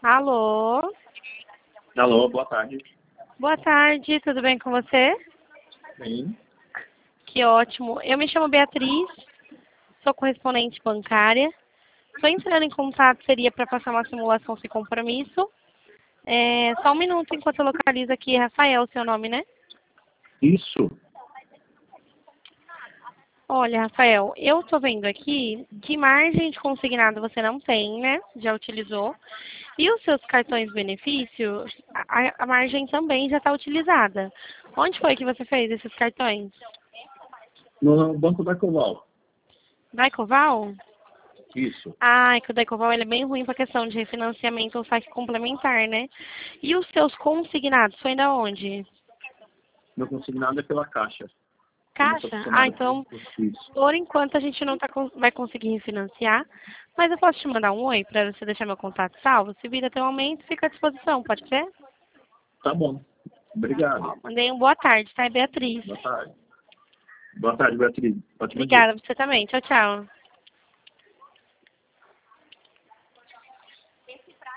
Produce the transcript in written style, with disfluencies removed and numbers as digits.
Alô? Alô, boa tarde. Boa tarde, tudo bem com você? Sim. Que ótimo. Eu me chamo Beatriz, sou correspondente bancária. Estou entrando em contato, seria para passar uma simulação sem compromisso. Só um minuto enquanto eu localizo aqui. Rafael, seu nome, né? Isso. Olha, Rafael, eu estou vendo aqui que margem de consignado você não tem, né? Já utilizou. E os seus cartões benefício, a margem também já está utilizada. Onde foi que você fez esses cartões? No Banco da Coval. Daicoval? Isso. Ah, é que o Daicoval ele é bem ruim para questão de refinanciamento ou saque complementar, né? E os seus consignados, foi da onde? Meu consignado é pela Caixa. Caixa? Ah, então, Isso. por enquanto a gente não vai conseguir refinanciar, mas eu posso te mandar um oi para você deixar meu contato salvo? Se vir a ter um aumento, fica à disposição, pode ser? Tá bom. Obrigado. Mandei um boa tarde, tá? É Beatriz. Boa tarde. Boa tarde, Beatriz. Ótimo dia. Obrigada, você também. Tchau, tchau.